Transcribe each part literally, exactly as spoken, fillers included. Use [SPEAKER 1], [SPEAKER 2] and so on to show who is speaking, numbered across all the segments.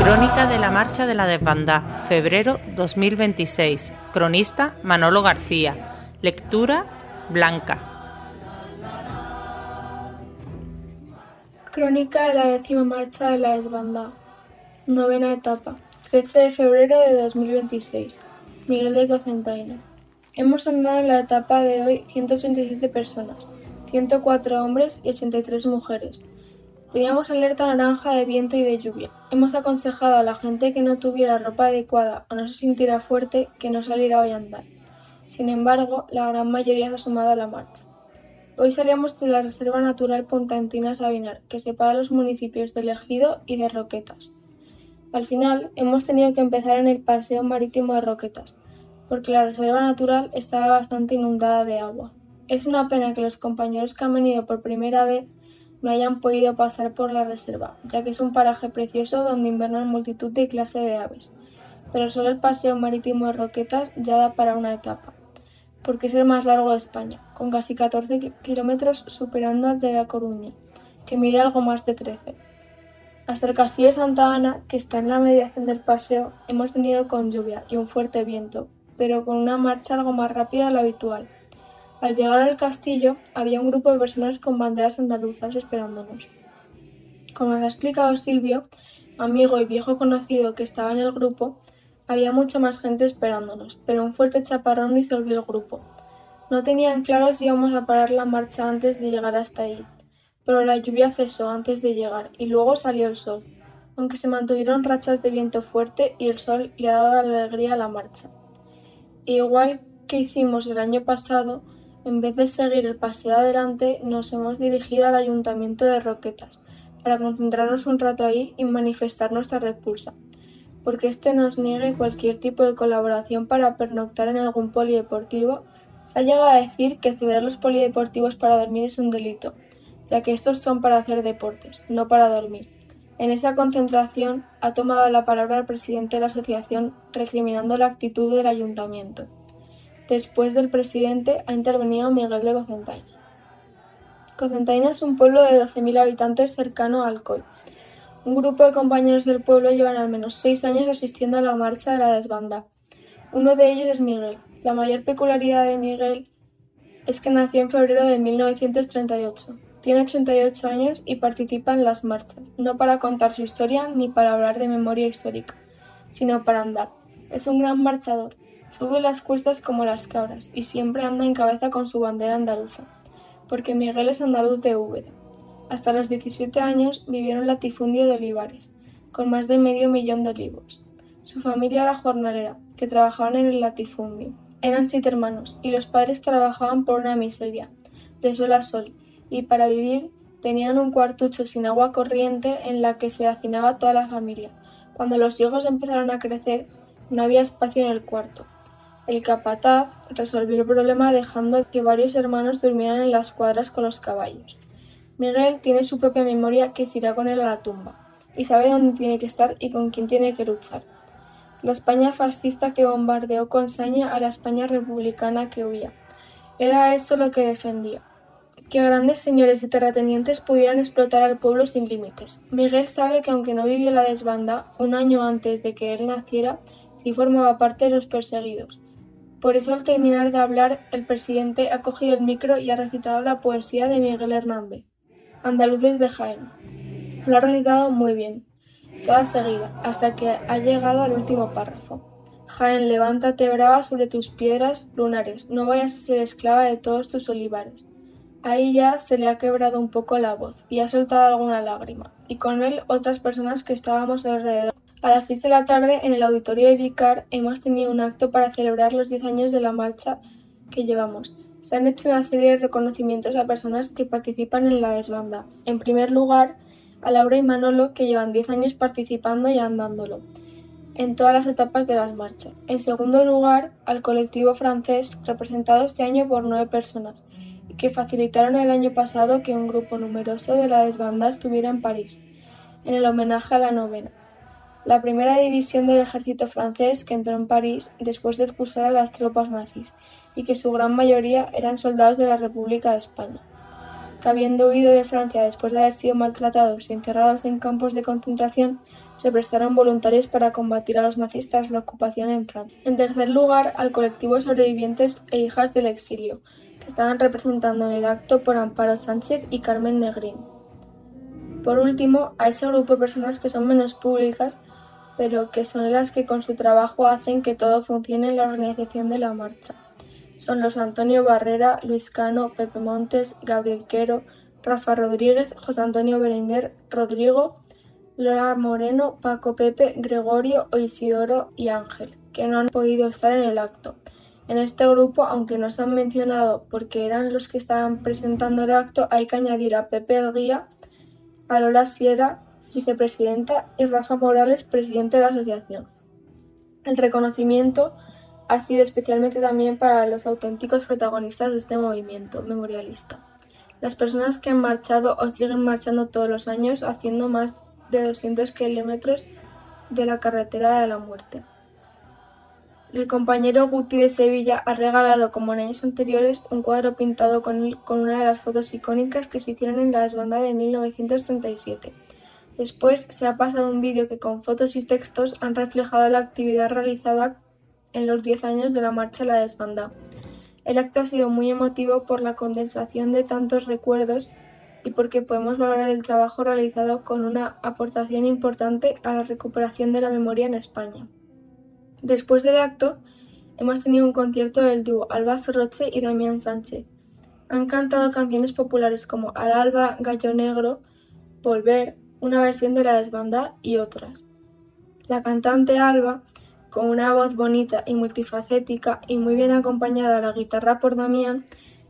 [SPEAKER 1] Crónica de la Marcha de la Desbandá, febrero dos mil veintiséis. Cronista Manolo García. Lectura Blanca.
[SPEAKER 2] Crónica de la décima marcha de la Desbandá. Novena etapa. trece de febrero de dos mil veintiséis. Miguel de Cocentaina. Hemos andado en la etapa de hoy ciento ochenta y siete personas, ciento cuatro hombres y ochenta y tres mujeres. Teníamos alerta naranja de viento y de lluvia. Hemos aconsejado a la gente que no tuviera ropa adecuada o no se sintiera fuerte que no saliera hoy a andar. Sin embargo, la gran mayoría se ha sumado a la marcha. Hoy salíamos de la Reserva Natural Ponta-Encina-Sabinar, que separa los municipios de Ejido y de Roquetas. Al final, hemos tenido que empezar en el paseo marítimo de Roquetas, porque la reserva natural estaba bastante inundada de agua. Es una pena que los compañeros que han venido por primera vez no hayan podido pasar por la reserva, ya que es un paraje precioso donde invernan multitud de clase de aves. Pero solo el paseo marítimo de Roquetas ya da para una etapa, porque es el más largo de España, con casi catorce kilómetros superando al de La Coruña, que mide algo más de trece. Hasta el Castillo de Santa Ana, que está en la mediación del paseo, hemos venido con lluvia y un fuerte viento, pero con una marcha algo más rápida de lo habitual. Al llegar al castillo, había un grupo de personas con banderas andaluzas esperándonos. Como nos ha explicado Silvio, amigo y viejo conocido que estaba en el grupo, había mucha más gente esperándonos, pero un fuerte chaparrón disolvió el grupo. No tenían claro si íbamos a parar la marcha antes de llegar hasta ahí, pero la lluvia cesó antes de llegar y luego salió el sol, aunque se mantuvieron rachas de viento fuerte y el sol le ha dado alegría a la marcha. E igual que hicimos el año pasado, en vez de seguir el paseo adelante, nos hemos dirigido al Ayuntamiento de Roquetas para concentrarnos un rato ahí y manifestar nuestra repulsa, porque este nos niegue cualquier tipo de colaboración para pernoctar en algún polideportivo. Se ha llegado a decir que ceder los polideportivos para dormir es un delito, ya que estos son para hacer deportes, no para dormir. En esa concentración ha tomado la palabra el presidente de la asociación recriminando la actitud del ayuntamiento. Después del presidente ha intervenido Miguel de Cocentaina. Cocentaina es un pueblo de doce mil habitantes cercano a Alcoy. Un grupo de compañeros del pueblo llevan al menos seis años asistiendo a la marcha de la Desbandá. Uno de ellos es Miguel. La mayor peculiaridad de Miguel es que nació en febrero de mil novecientos treinta y ocho. Tiene ochenta y ocho años y participa en las marchas, no para contar su historia ni para hablar de memoria histórica, sino para andar. Es un gran marchador. Sube las cuestas como las cabras y siempre anda en cabeza con su bandera andaluza, porque Miguel es andaluz de Úbeda. Hasta los diecisiete años vivió en un latifundio de olivares, con más de medio millón de olivos. Su familia era jornalera, que trabajaban en el latifundio. Eran siete hermanos y los padres trabajaban por una miseria, de sol a sol, y para vivir tenían un cuartucho sin agua corriente en la que se hacinaba toda la familia. Cuando los hijos empezaron a crecer, no había espacio en el cuarto. El capataz resolvió el problema dejando que varios hermanos durmieran en las cuadras con los caballos. Miguel tiene su propia memoria que se irá con él a la tumba, y sabe dónde tiene que estar y con quién tiene que luchar. La España fascista que bombardeó con saña a la España republicana que huía. Era eso lo que defendía. Que grandes señores y terratenientes pudieran explotar al pueblo sin límites. Miguel sabe que aunque no vivió la Desbandá, un año antes de que él naciera, sí formaba parte de los perseguidos. Por eso al terminar de hablar, el presidente ha cogido el micro y ha recitado la poesía de Miguel Hernández, Andaluces de Jaén. Lo ha recitado muy bien, toda seguida, hasta que ha llegado al último párrafo. Jaén, levántate brava sobre tus piedras lunares, no vayas a ser esclava de todos tus olivares. Ahí ya se le ha quebrado un poco la voz y ha soltado alguna lágrima, y con él otras personas que estábamos alrededor. A las seis de la tarde, en el auditorio de Vicar, hemos tenido un acto para celebrar los diez años de la marcha que llevamos. Se han hecho una serie de reconocimientos a personas que participan en la Desbandá. En primer lugar, a Laura y Manolo, que llevan diez años participando y andándolo en todas las etapas de las marchas. En segundo lugar, al colectivo francés, representado este año por nueve personas, que facilitaron el año pasado que un grupo numeroso de la Desbandá estuviera en París, en el homenaje a la novena. La primera división del ejército francés que entró en París después de expulsar a las tropas nazis y que su gran mayoría eran soldados de la República de España. que habiendo huido de Francia después de haber sido maltratados y encerrados en campos de concentración, se prestaron voluntarios para combatir a los nazis tras la ocupación en Francia. En tercer lugar, al colectivo de sobrevivientes e hijas del exilio, que estaban representando en el acto por Amparo Sánchez y Carmen Negrín. Por último, a ese grupo de personas que son menos públicas, pero que son las que con su trabajo hacen que todo funcione en la organización de la marcha. Son los Antonio Barrera, Luis Cano, Pepe Montes, Gabriel Quero, Rafa Rodríguez, José Antonio Berenguer, Rodrigo, Lola Moreno, Paco Pepe, Gregorio, Isidoro y Ángel, que no han podido estar en el acto. En este grupo, aunque no se han mencionado porque eran los que estaban presentando el acto, hay que añadir a Pepe el Guía, a Lola Sierra, vicepresidenta, y Rafa Morales, presidente de la asociación. El reconocimiento ha sido especialmente también para los auténticos protagonistas de este movimiento memorialista. Las personas que han marchado o siguen marchando todos los años haciendo más de doscientos kilómetros de la carretera de la muerte. El compañero Guti de Sevilla ha regalado, como en años anteriores, un cuadro pintado con él con una de las fotos icónicas que se hicieron en la desbandada de mil novecientos treinta y siete. Después se ha pasado un vídeo que con fotos y textos han reflejado la actividad realizada en los diez años de la marcha a la desbandada. El acto ha sido muy emotivo por la condensación de tantos recuerdos y porque podemos valorar el trabajo realizado con una aportación importante a la recuperación de la memoria en España. Después del acto, hemos tenido un concierto del dúo Alba Sorroche y Damián Sánchez. Han cantado canciones populares como Al alba, Gallo negro, Volver, una versión de la desbandada y otras. La cantante Alba, con una voz bonita y multifacética y muy bien acompañada a la guitarra por Damián.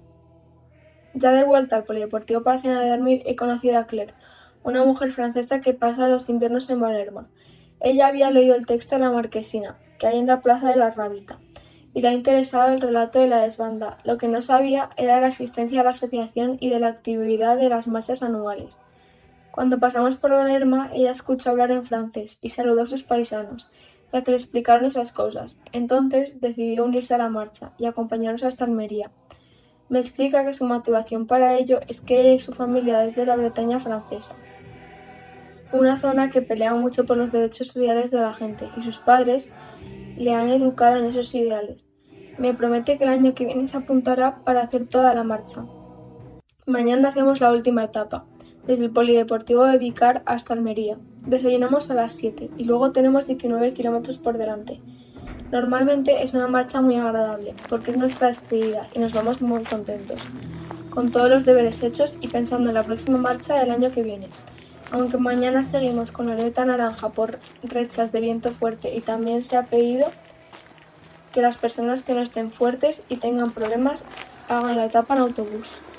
[SPEAKER 2] Ya de vuelta al Polideportivo para cenar y dormir he conocido a Claire, una mujer francesa que pasa los inviernos en Valerma. Ella había leído el texto de La Marquesina, que hay en la Plaza de la Rábita, y le ha interesado el relato de la desbandada. Lo que no sabía era la existencia de la asociación y de la actividad de las marchas anuales. Cuando pasamos por Valerma, ella escuchó hablar en francés y saludó a sus paisanos, ya que le explicaron esas cosas. Entonces decidió unirse a la marcha y acompañarnos hasta Almería. Me explica que su motivación para ello es que ella y su familia es de la Bretaña francesa, una zona que pelea mucho por los derechos sociales de la gente, y sus padres le han educado en esos ideales. Me promete que el año que viene se apuntará para hacer toda la marcha. Mañana hacemos la última etapa, desde el Polideportivo de Vicar hasta Almería. Desayunamos a las siete y luego tenemos diecinueve kilómetros por delante. Normalmente es una marcha muy agradable porque es nuestra despedida y nos vamos muy contentos, con todos los deberes hechos y pensando en la próxima marcha del año que viene. Aunque mañana seguimos con la alerta naranja por rachas de viento fuerte y también se ha pedido que las personas que no estén fuertes y tengan problemas hagan la etapa en autobús.